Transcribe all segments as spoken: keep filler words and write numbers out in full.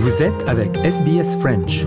Vous êtes avec S B S French.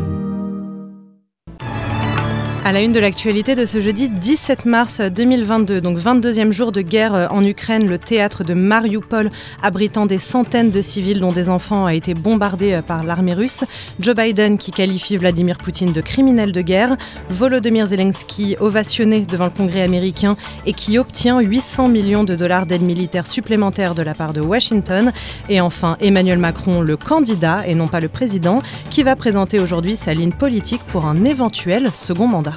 À la une de l'actualité de ce jeudi dix-sept mars deux mille vingt-deux, donc vingt-deuxième jour de guerre en Ukraine, le théâtre de Mariupol, abritant des centaines de civils dont des enfants, a été bombardé par l'armée russe. Joe Biden qui qualifie Vladimir Poutine de criminel de guerre, Volodymyr Zelensky ovationné devant le Congrès américain et qui obtient huit cents millions de dollars d'aide militaire supplémentaire de la part de Washington. Et enfin Emmanuel Macron, le candidat et non pas le président, qui va présenter aujourd'hui sa ligne politique pour un éventuel second mandat.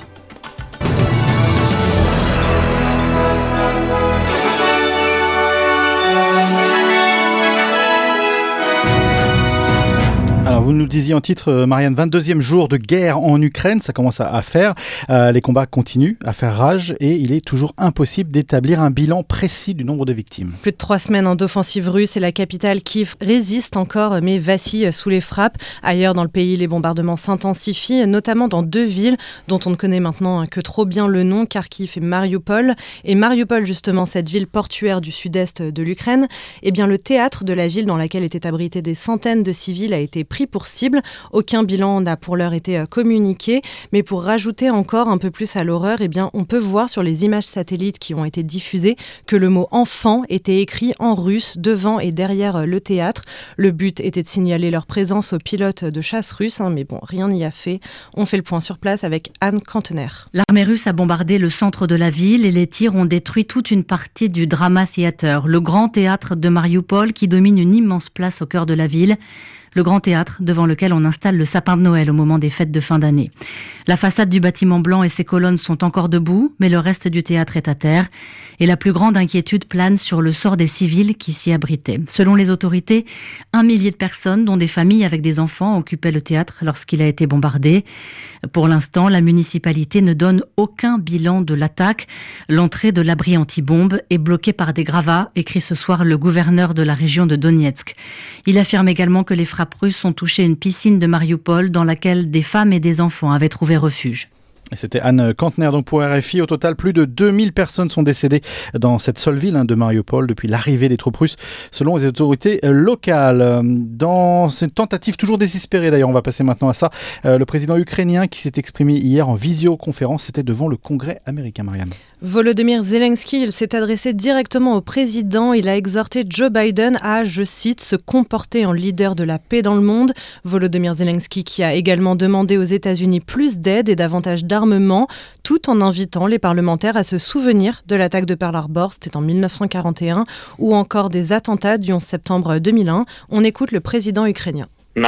Alors vous nous le disiez en titre, Marianne, vingt-deuxième jour de guerre en Ukraine, ça commence à, à faire. Euh, les combats continuent à faire rage et il est toujours impossible d'établir un bilan précis du nombre de victimes. Plus de trois semaines d'offensive russe et la capitale Kiev résiste encore mais vacille sous les frappes. Ailleurs dans le pays, les bombardements s'intensifient, notamment dans deux villes dont on ne connaît maintenant que trop bien le nom, Kharkiv et Mariupol. Et Mariupol, justement, cette ville portuaire du sud-est de l'Ukraine, eh bien le théâtre de la ville dans laquelle étaient abrités des centaines de civils a été pris pour cible. Aucun bilan n'a pour l'heure été communiqué, mais pour rajouter encore un peu plus à l'horreur, eh bien, on peut voir sur les images satellites qui ont été diffusées que le mot « enfant » était écrit en russe devant et derrière le théâtre. Le but était de signaler leur présence aux pilotes de chasse russes, hein, mais bon, rien n'y a fait. On fait le point sur place avec Anne Cantener. L'armée russe a bombardé le centre de la ville et les tirs ont détruit toute une partie du Drama Theater, le grand théâtre de Mariupol qui domine une immense place au cœur de la ville. Le grand théâtre devant lequel on installe le sapin de Noël au moment des fêtes de fin d'année. La façade du bâtiment blanc et ses colonnes sont encore debout, mais le reste du théâtre est à terre. Et la plus grande inquiétude plane sur le sort des civils qui s'y abritaient. Selon les autorités, un millier de personnes, dont des familles avec des enfants, occupaient le théâtre lorsqu'il a été bombardé. Pour l'instant, la municipalité ne donne aucun bilan de l'attaque. L'entrée de l'abri anti-bombe est bloquée par des gravats, écrit ce soir le gouverneur de la région de Donetsk. Il affirme également que les frappes russes ont touché une piscine de Mariupol dans laquelle des femmes et des enfants avaient trouvé refuge. Et c'était Anne Cantener donc pour R F I. Au total, plus de deux mille personnes sont décédées dans cette seule ville hein, de Mariupol depuis l'arrivée des troupes russes, selon les autorités locales. Dans cette tentative toujours désespérée, d'ailleurs, on va passer maintenant à ça, euh, le président ukrainien qui s'est exprimé hier en visioconférence, c'était devant le Congrès américain, Marianne. Volodymyr Zelensky, il s'est adressé directement au président. Il a exhorté Joe Biden à, je cite, se comporter en leader de la paix dans le monde. Volodymyr Zelensky qui a également demandé aux États-Unis plus d'aide et davantage d'armement, tout en invitant les parlementaires à se souvenir de l'attaque de Pearl Harbor, c'était en dix-neuf cent quarante et un, ou encore des attentats du onze septembre deux mille un. On écoute le président ukrainien.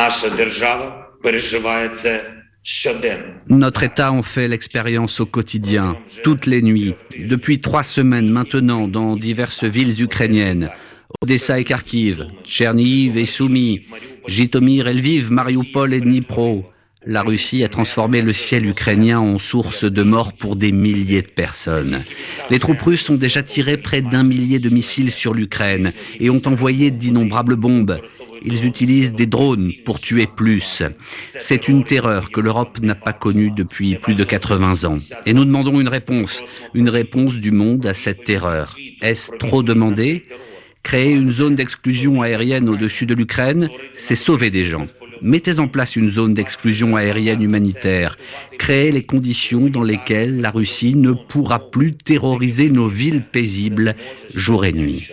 Notre État en fait l'expérience au quotidien, toutes les nuits, depuis trois semaines maintenant dans diverses villes ukrainiennes. Odessa et Kharkiv, Tchernihiv et Soumy, Jitomir et Lviv, Mariupol et Dnipro. La Russie a transformé le ciel ukrainien en source de mort pour des milliers de personnes. Les troupes russes ont déjà tiré près d'un millier de missiles sur l'Ukraine et ont envoyé d'innombrables bombes. Ils utilisent des drones pour tuer plus. C'est une terreur que l'Europe n'a pas connue depuis plus de quatre-vingts ans. Et nous demandons une réponse, une réponse du monde à cette terreur. Est-ce trop demandé ? Créer une zone d'exclusion aérienne au-dessus de l'Ukraine, c'est sauver des gens. Mettez en place une zone d'exclusion aérienne humanitaire. Créez les conditions dans lesquelles la Russie ne pourra plus terroriser nos villes paisibles jour et nuit.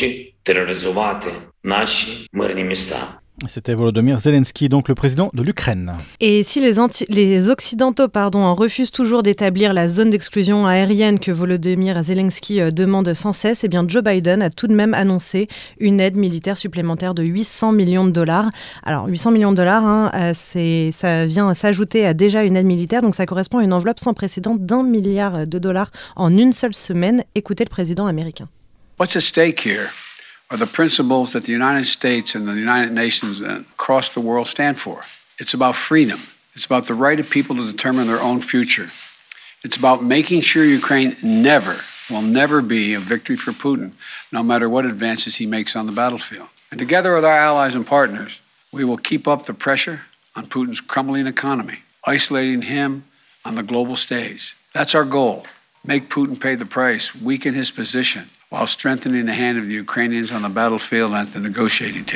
C'était Volodymyr Zelensky, donc le président de l'Ukraine. Et si les, anti- les Occidentaux pardon, refusent toujours d'établir la zone d'exclusion aérienne que Volodymyr Zelensky demande sans cesse, eh bien Joe Biden a tout de même annoncé une aide militaire supplémentaire de huit cents millions de dollars. Alors huit cents millions de dollars, hein, c'est, ça vient s'ajouter à déjà une aide militaire, donc ça correspond à une enveloppe sans précédent d'un milliard de dollars en une seule semaine. Écoutez le président américain. What's at stake here are the principles that the United States and the United Nations and across the world stand for. It's about freedom. It's about the right of people to determine their own future. It's about making sure Ukraine never, will never be a victory for Putin, no matter what advances he makes on the battlefield. And together with our allies and partners, we will keep up the pressure on Putin's crumbling economy, isolating him on the global stage. That's our goal. Make Putin pay the price, weaken his position, while strengthening the hand of the Ukrainians on the battlefield and at the negotiating table.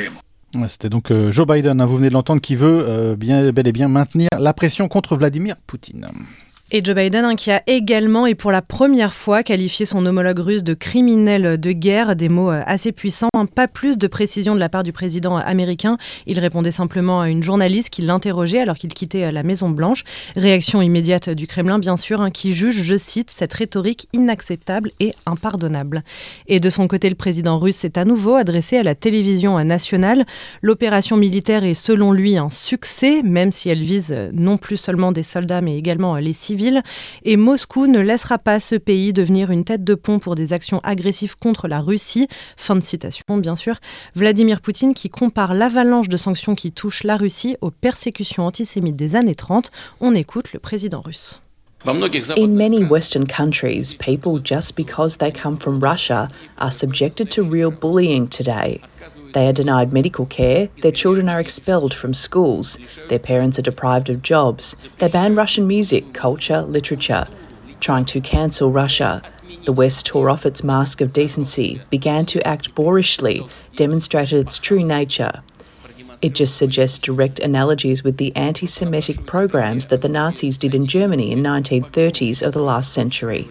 Ouais, c'était donc euh, Joe Biden, hein, vous venez de l'entendre, qui veut euh, bien, bel et bien maintenir la pression contre Vladimir Poutine. Et Joe Biden, hein, qui a également et pour la première fois qualifié son homologue russe de criminel de guerre, des mots assez puissants. Hein, pas plus de précision de la part du président américain. Il répondait simplement à une journaliste qui l'interrogeait alors qu'il quittait la Maison-Blanche. Réaction immédiate du Kremlin, bien sûr, hein, qui juge, je cite, cette rhétorique inacceptable et impardonnable. Et de son côté, le président russe s'est à nouveau adressé à la télévision nationale. L'opération militaire est selon lui un succès, même si elle vise non plus seulement des soldats mais également les civils. Et Moscou ne laissera pas ce pays devenir une tête de pont pour des actions agressives contre la Russie. Fin de citation, bien sûr. Vladimir Poutine qui compare l'avalanche de sanctions qui touchent la Russie aux persécutions antisémites des années trente. On écoute le président russe. In many Western countries, people, just because they come from Russia, are subjected to real bullying today. They are denied medical care, their children are expelled from schools, their parents are deprived of jobs, they ban Russian music, culture, literature. Trying to cancel Russia, the West tore off its mask of decency, began to act boorishly, demonstrated its true nature. It just suggests direct analogies with the anti-Semitic programs that the Nazis did in Germany in nineteen thirties of the last century.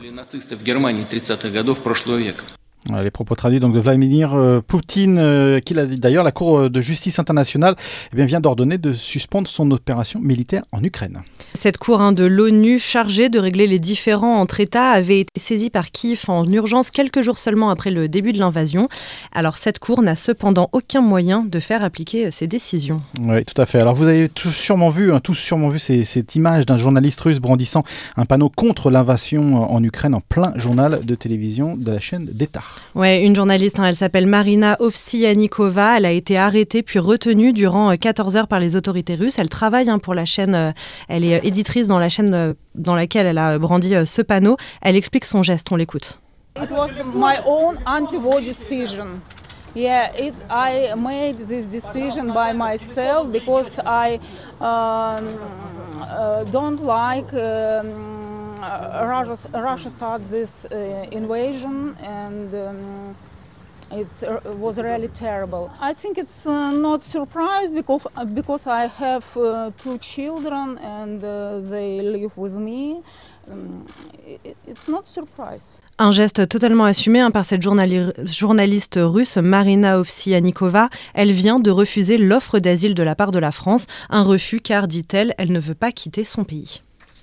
Les propos traduits donc de Vladimir euh, Poutine, euh, qui d'ailleurs la Cour de justice internationale eh bien, vient d'ordonner de suspendre son opération militaire en Ukraine. Cette cour hein, de l'ONU chargée de régler les différends entre États avait été saisie par Kiev en urgence quelques jours seulement après le début de l'invasion. Alors cette cour n'a cependant aucun moyen de faire appliquer ses décisions. Oui, tout à fait. Alors vous avez tous sûrement vu, hein, tous sûrement vu ces, cette image d'un journaliste russe brandissant un panneau contre l'invasion en Ukraine en plein journal de télévision de la chaîne d'État. Ouais, une journaliste, hein, elle s'appelle Marina Ovsiannikova. Elle a été arrêtée puis retenue durant quatorze heures par les autorités russes. Elle travaille hein, pour la chaîne, euh, elle est éditrice dans la chaîne euh, dans laquelle elle a brandi euh, ce panneau. Elle explique son geste, on l'écoute. It was my own anti-war decision. Yeah, it, I made this decision by myself because I um, uh, don't like um, Russia, Russia started this uh, invasion and um, it's, uh, it was really terrible. I think it's uh, not surprise because, uh, because I have uh, two children and uh, they live with me. Um, it, it's not surprise. Un geste totalement assumé hein, par cette journali- journaliste russe Marina Ovsiannikova. Elle vient de refuser l'offre d'asile de la part de la France. Un refus car, dit-elle, elle ne veut pas quitter son pays.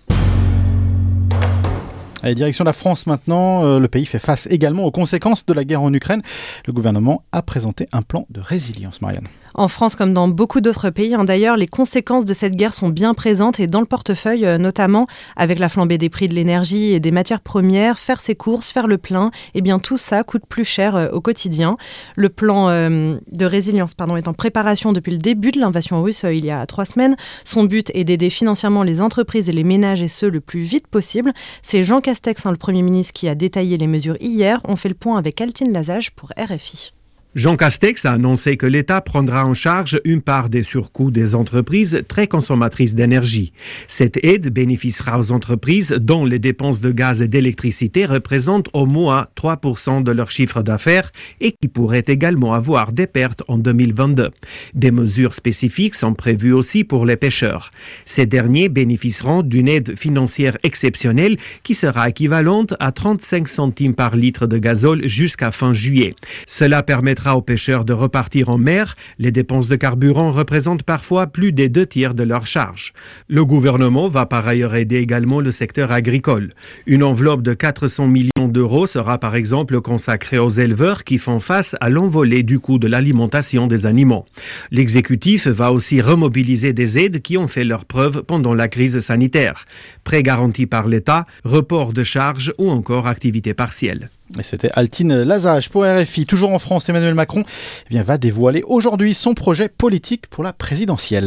Allez, direction la France maintenant. Euh, le pays fait face également aux conséquences de la guerre en Ukraine. Le gouvernement a présenté un plan de résilience, Marianne. En France, comme dans beaucoup d'autres pays, hein, d'ailleurs, les conséquences de cette guerre sont bien présentes et dans le portefeuille, euh, notamment avec la flambée des prix de l'énergie et des matières premières, faire ses courses, faire le plein, eh bien tout ça coûte plus cher euh, au quotidien. Le plan euh, de résilience pardon, est en préparation depuis le début de l'invasion russe euh, il y a trois semaines. Son but est d'aider financièrement les entreprises et les ménages et ce le plus vite possible. C'est Jean Castex, hein, le Premier ministre, qui a détaillé les mesures hier. On fait le point avec Altine Lazage pour R F I. Jean Castex a annoncé que l'État prendra en charge une part des surcoûts des entreprises très consommatrices d'énergie. Cette aide bénéficiera aux entreprises dont les dépenses de gaz et d'électricité représentent au moins trois pour cent de leur chiffre d'affaires et qui pourraient également avoir des pertes en deux mille vingt-deux. Des mesures spécifiques sont prévues aussi pour les pêcheurs. Ces derniers bénéficieront d'une aide financière exceptionnelle qui sera équivalente à trente-cinq centimes par litre de gazole jusqu'à fin juillet. Cela permettra aux pêcheurs de repartir en mer. Les dépenses de carburant représentent parfois plus des deux tiers de leur charge. Le gouvernement va par ailleurs aider également le secteur agricole. Une enveloppe de quatre cents millions d'euros sera par exemple consacrée aux éleveurs qui font face à l'envolée du coût de l'alimentation des animaux. L'exécutif va aussi remobiliser des aides qui ont fait leurs preuves pendant la crise sanitaire. Prêts garantis par l'État, report de charges ou encore activité partielle. Et c'était Altine Lazage pour R F I. Toujours en France, Emmanuel Macron eh bien, va dévoiler aujourd'hui son projet politique pour la présidentielle.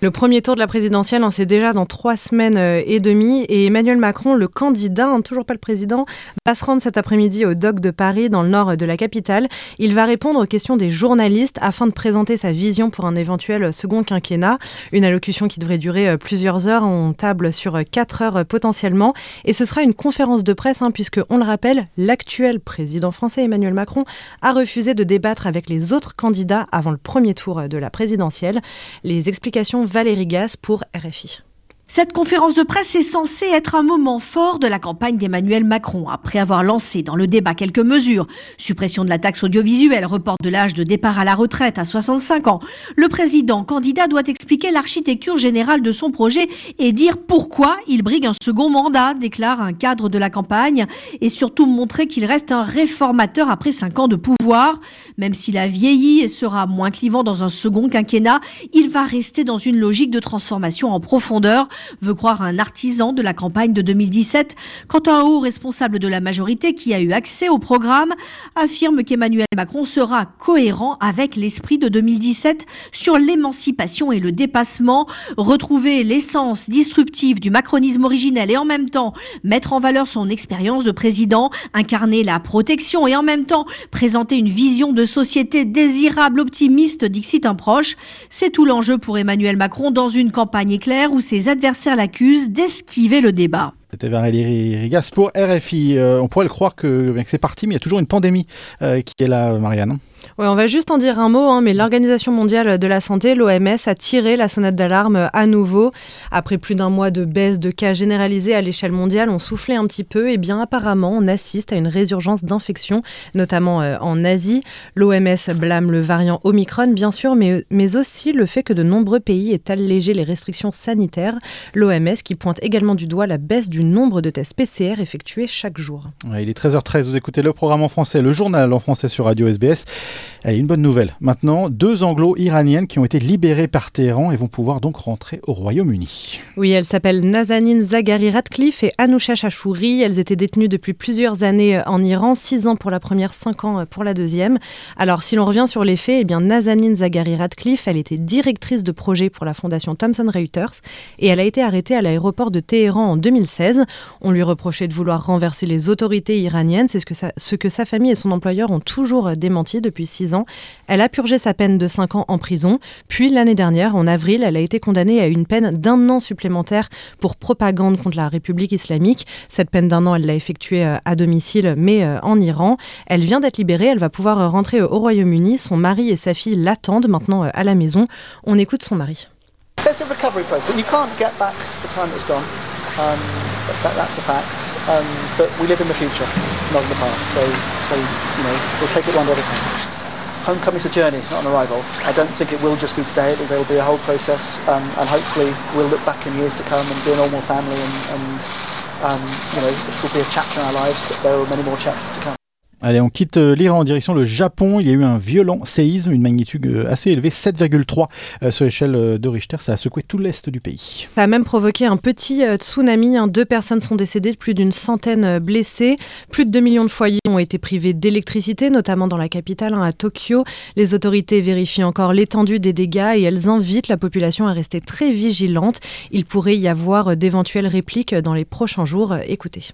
Le premier tour de la présidentielle, hein, c'est déjà dans trois semaines et demie. Et Emmanuel Macron, le candidat, hein, toujours pas le président, va se rendre cet après-midi au Dock de Paris, dans le nord de la capitale. Il va répondre aux questions des journalistes afin de présenter sa vision pour un éventuel second quinquennat. Une allocution qui devrait durer plusieurs heures. On table sur quatre heures potentiellement. Et ce sera une conférence de presse, hein, puisque, on le rappelle, l'actuel président français Emmanuel Macron a refusé de débattre avec les autres candidats avant le premier tour de la présidentielle. Les explications Valérie Gasse pour R F I. Cette conférence de presse est censée être un moment fort de la campagne d'Emmanuel Macron. Après avoir lancé dans le débat quelques mesures, suppression de la taxe audiovisuelle, report de l'âge de départ à la retraite à soixante-cinq ans, le président candidat doit expliquer l'architecture générale de son projet et dire pourquoi il brigue un second mandat, déclare un cadre de la campagne, et surtout montrer qu'il reste un réformateur après cinq ans de pouvoir. Même s'il a vieilli et sera moins clivant dans un second quinquennat, il va rester dans une logique de transformation en profondeur, veut croire un artisan de la campagne de deux mille dix-sept, quand un haut responsable de la majorité qui a eu accès au programme affirme qu'Emmanuel Macron sera cohérent avec l'esprit de deux mille dix-sept sur l'émancipation et le dépassement, retrouver l'essence disruptive du macronisme originel et en même temps mettre en valeur son expérience de président, incarner la protection et en même temps présenter une vision de société désirable, optimiste, dixit un proche. C'est tout l'enjeu pour Emmanuel Macron dans une campagne éclair où ses adversaires l'accuse d'esquiver le débat. C'était Valérie Rigas pour R F I. Euh, on pourrait le croire que, que c'est parti, mais il y a toujours une pandémie euh, qui est là, Marianne. Ouais, on va juste en dire un mot, hein, mais l'Organisation mondiale de la santé, l'O M S, a tiré la sonnette d'alarme à nouveau. Après plus d'un mois de baisse de cas généralisés à l'échelle mondiale, on soufflait un petit peu. Et bien apparemment, on assiste à une résurgence d'infections, notamment euh, en Asie. L'O M S blâme le variant Omicron, bien sûr, mais, mais aussi le fait que de nombreux pays aient allégé les restrictions sanitaires. L'O M S qui pointe également du doigt la baisse du nombre de tests P C R effectués chaque jour. Ouais, il est treize heures treize, vous écoutez le programme en français, le journal en français sur Radio S B S. Allez, une bonne nouvelle. Maintenant, deux anglo-iraniennes qui ont été libérées par Téhéran et vont pouvoir donc rentrer au Royaume-Uni. Oui, elles s'appellent Nazanin Zaghari-Ratcliffe et Anousha Chachouri. Elles étaient détenues depuis plusieurs années en Iran, six ans pour la première, cinq ans pour la deuxième. Alors, si l'on revient sur les faits, eh bien, Nazanin Zaghari-Ratcliffe, elle était directrice de projet pour la fondation Thomson Reuters et elle a été arrêtée à l'aéroport de Téhéran en deux mille seize. On lui reprochait de vouloir renverser les autorités iraniennes. C'est ce que, sa, ce que sa famille et son employeur ont toujours démenti depuis six ans. Elle a purgé sa peine de cinq ans en prison. Puis, l'année dernière, en avril, elle a été condamnée à une peine d'un an supplémentaire pour propagande contre la République islamique. Cette peine d'un an, elle l'a effectuée à domicile, mais en Iran. Elle vient d'être libérée. Elle va pouvoir rentrer au Royaume-Uni. Son mari et sa fille l'attendent maintenant à la maison. On écoute son mari. There's a recovery process. You can't get back the time that's gone. Um, that, that's a fact. Um, but we live in the future, not in the past. So, so you know, we'll take it one day at a time. Homecoming's a journey, not an arrival. I don't think it will just be today. There will be a whole process, um, and hopefully we'll look back in years to come and be a normal family. And, and um, you know, this will be a chapter in our lives, but there are many more chapters to come. Allez, on quitte l'Iran en direction le Japon. Il y a eu un violent séisme, une magnitude assez élevée, sept virgule trois sur l'échelle de Richter. Ça a secoué tout l'est du pays. Ça a même provoqué un petit tsunami. Deux personnes sont décédées, plus d'une centaine blessées. Plus de deux millions de foyers ont été privés d'électricité, notamment dans la capitale, à Tokyo. Les autorités vérifient encore l'étendue des dégâts et elles invitent la population à rester très vigilante. Il pourrait y avoir d'éventuelles répliques dans les prochains jours. Écoutez.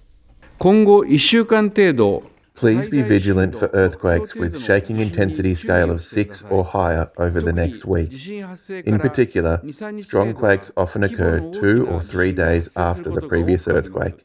Please be vigilant for earthquakes with shaking intensity scale of six or higher over the next week. In particular, strong quakes often occur two or three days after the previous earthquake.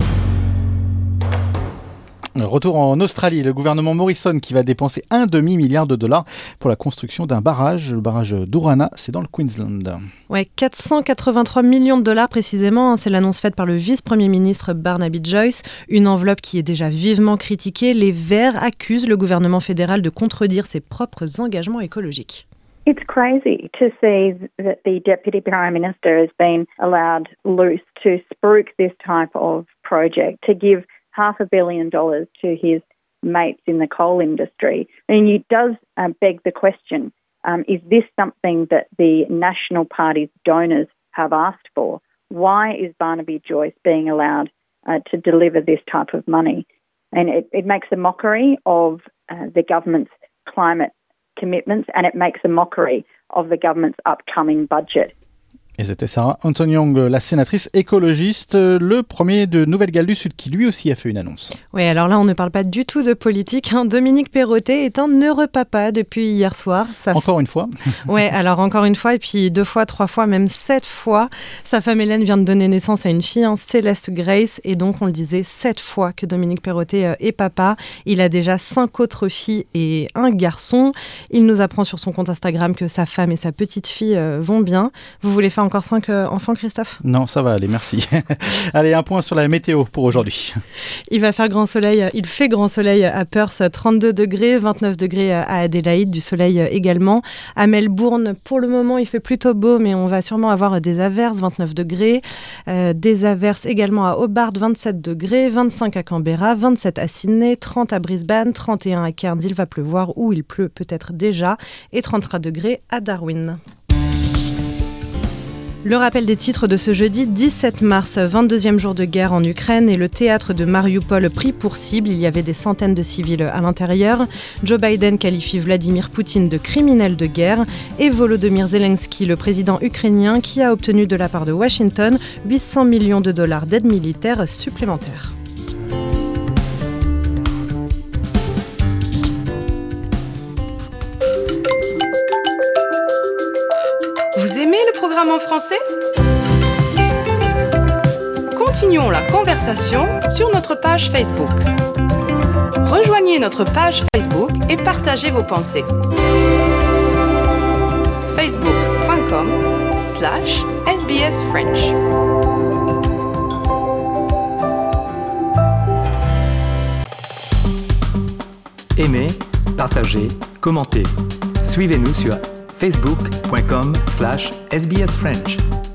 Retour en Australie, le gouvernement Morrison qui va dépenser un demi-milliard de dollars pour la construction d'un barrage. Le barrage d'Urana, c'est dans le Queensland. Ouais, quatre cent quatre-vingt-trois millions de dollars précisément. C'est l'annonce faite par le vice-premier ministre Barnaby Joyce. Une enveloppe qui est déjà vivement critiquée. Les Verts accusent le gouvernement fédéral de contredire ses propres engagements écologiques. It's crazy to see that the Deputy Prime Minister has been allowed loose to spruik this type of project, to give half a billion dollars to his mates in the coal industry. And it does uh, beg the question, um, is this something that the National Party's donors have asked for? Why is Barnaby Joyce being allowed uh, to deliver this type of money? And it, it makes a mockery of uh, the government's climate commitments, and it makes a mockery of the government's upcoming budget. Et c'était Sarah Anton-Young, la sénatrice écologiste, le premier de Nouvelle-Galles du Sud qui lui aussi a fait une annonce. Oui, alors là on ne parle pas du tout de politique. Hein. Dominique Perrottet est un heureux papa depuis hier soir. Ça encore f... une fois. Oui, alors encore une fois, et puis deux fois, trois fois, même sept fois. Sa femme Hélène vient de donner naissance à une fille, hein, Céleste Grace, et donc on le disait, sept fois que Dominique Perrottet est papa. Il a déjà cinq autres filles et un garçon. Il nous apprend sur son compte Instagram que sa femme et sa petite fille vont bien. Vous voulez faire encore cinq euh, enfants, Christophe ? Non, ça va aller, merci. Allez, un point sur la météo pour aujourd'hui. Il va faire grand soleil, il fait grand soleil à Perth, trente-deux degrés, vingt-neuf degrés à Adélaïde, du soleil également. À Melbourne, pour le moment, il fait plutôt beau, mais on va sûrement avoir des averses, vingt-neuf degrés. Euh, des averses également à Hobart, vingt-sept degrés, vingt-cinq à Canberra, vingt-sept à Sydney, trente à Brisbane, trente et un à Cairns, il va pleuvoir ou il pleut peut-être déjà, et trente-trois degrés à Darwin. Le rappel des titres de ce jeudi dix-sept mars, vingt-deuxième jour de guerre en Ukraine et le théâtre de Mariupol pris pour cible. Il y avait des centaines de civils à l'intérieur. Joe Biden qualifie Vladimir Poutine de criminel de guerre et Volodymyr Zelensky, le président ukrainien, qui a obtenu de la part de Washington huit cents millions de dollars d'aide militaire supplémentaire. Vous aimez le programme en français ? Continuons la conversation sur notre page Facebook. Rejoignez notre page Facebook et partagez vos pensées. facebook.com slash sbsfrench. Aimez, partagez, commentez. Suivez-nous sur facebook.com slash sbsfrench.